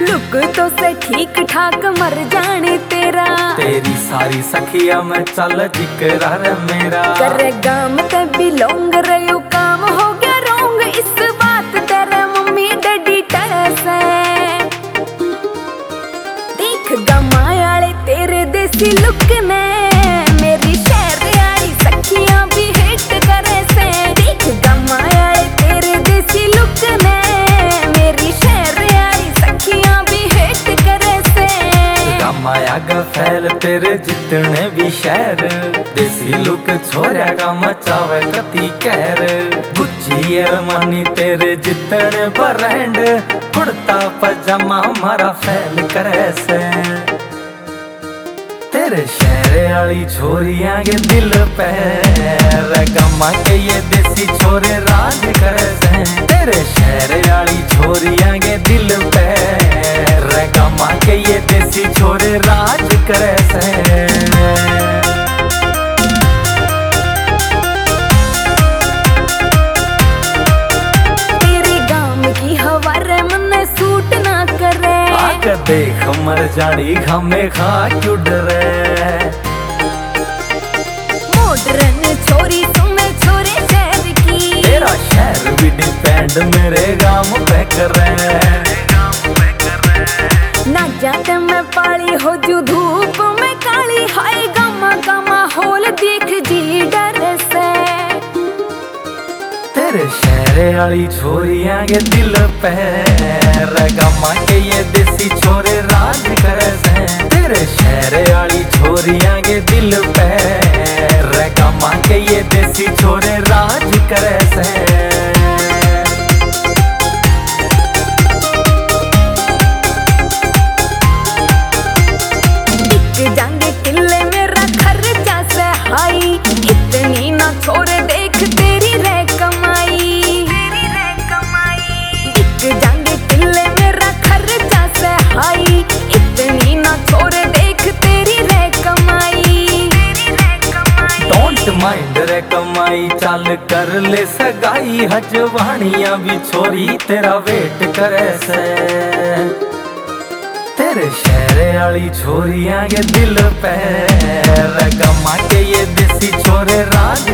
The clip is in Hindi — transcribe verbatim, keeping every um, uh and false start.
लुक तो से ठीक ठाक मर जाने तेरा, तेरी सारी सखिया में चल जिक्र रे मेरा। करे गाम ते बिलोंग रयो काम हो गया रोंग, इस बात तेरे मम्मी डैडी टैसे। देख गामा आले तेरे देसी लुक ने, मेरी शहर आली सखियां भी हिट करे से। देख गामा आले तेरे देसी लुक ने, मेरी शहर आली सखियां भी हिट करे से। माया का फैल तेरे जितने भी शहर, देसी लुक छोरा का मचावे कती कहर। गुच्ची अरमानी तेरे जितने ब्रांड, कुर्ता पजामा हमारा फैल करे से। तेरे शहर वाली छोरियां के दिल पे गमा के ये देसी छोरे राज करे से। तेरे शहर वाली छोरियां के दिल पे गमा के ये देसी छोरे राज करे से। तेरे गाम की हवा रे मन सूट ना करे, आकर देख मर जानी घामे खा क्यों डरे। मॉडर्न छोरी तुम्हें छोरे शहर की, तेरा शहर भी डिपेंड मेरे गाम पे करे। ना जाते मैं पाली हो जू धूप में काली, हाय गामा गामा होल देख जी डर से। तेरे शहर वाली छोरियां के दिल पे गमा के ये देसी छोरे राज करे से। तेरे शहर वाली छोरियां के दिल पे गमा के ये देसी छोरे राज करे से। जांगे किले मेरा खर्चा से हाई, इतनी ना छोरे देख तेरी रे कमाई। तेरी रे कमाई एक जांगे किले मेरा खर्चा से हाई, इतनी ना छोरे देख तेरी रे कमाई। तेरी रे कमाई डोंट माइंड रे कमाई, चल कर ले सगाई। हजवानियां भी छोरी तेरा वेट करे से। तेरे शहर वाली छोरियां के दिल पे गमा के ये देसी छोरे राज